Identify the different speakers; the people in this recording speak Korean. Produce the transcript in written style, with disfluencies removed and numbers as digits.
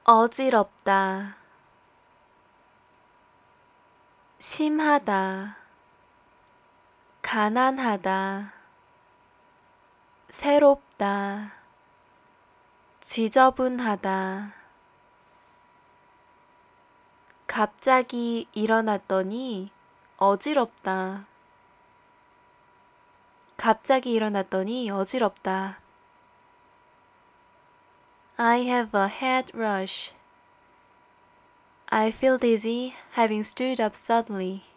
Speaker 1: 어지럽다, 심하다, 가난하다, 새롭다, 지저분하다. 갑자기 일어났더니 어지럽다. 갑자기 일어났더니 어지럽다. I have a head rush. I feel dizzy having stood up suddenly.